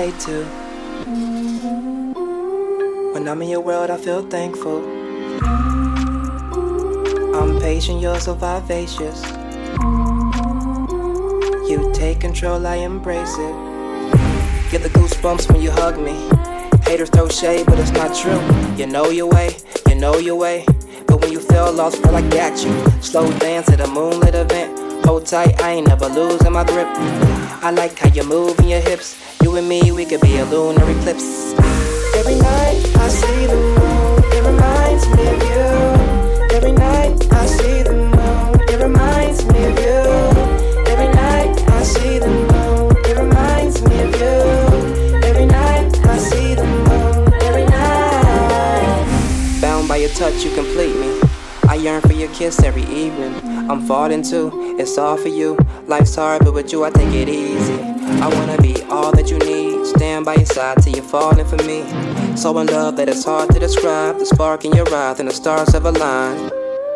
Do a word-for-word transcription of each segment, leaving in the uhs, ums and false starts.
way too. When I'm in your world, I feel thankful. I'm patient, you're so vivacious. You take control, I embrace it. Get the goosebumps when you hug me. Haters throw shade, but it's not true. You know your way, you know your way. But when you feel lost, girl, I got you. Slow dance at a moonlit event. Hold tight, I ain't never losing my grip. I like how you move in your hips. You and me, we could be a lunar eclipse. Every night I see the moon, it reminds me of you. Every night I see the moon, it reminds me of you. Every night I see the moon, it reminds me of you. Every night I see the moon, every night. Bound by your touch, you complete me. I yearn for your kiss every evening. I'm falling too, it's all for you. Life's hard, but with you I take it easy. I wanna be all that you need. Stand by your side till you're falling for me. So in love that it's hard to describe. The spark in your eyes and the stars have aligned.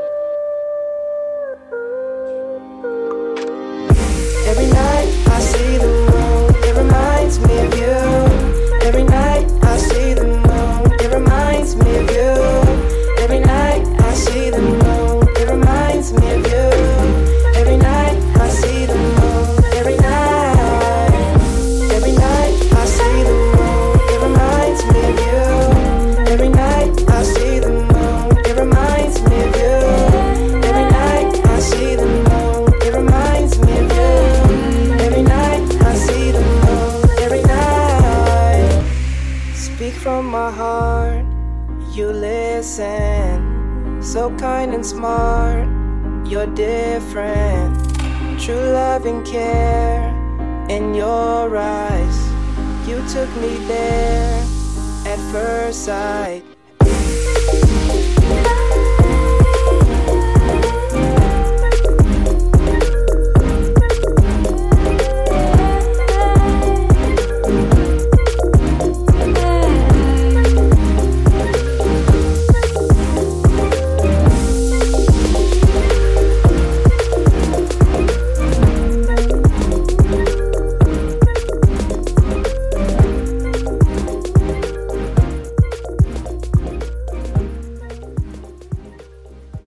Every night I see the moon, it reminds me of you. Every night I see the moon, it reminds me of you. Every night I see the moon, it reminds me of you. Every night I see the moon, every night. Every night I see the moon, it reminds me of you. Every night I see the moon, it reminds me of you. Every night I see the moon, it reminds me of you. Every night I see the moon, every night. Speak from my heart, you listen. So kind and smart, you're different. True love and care in your eyes. You took me there at first sight.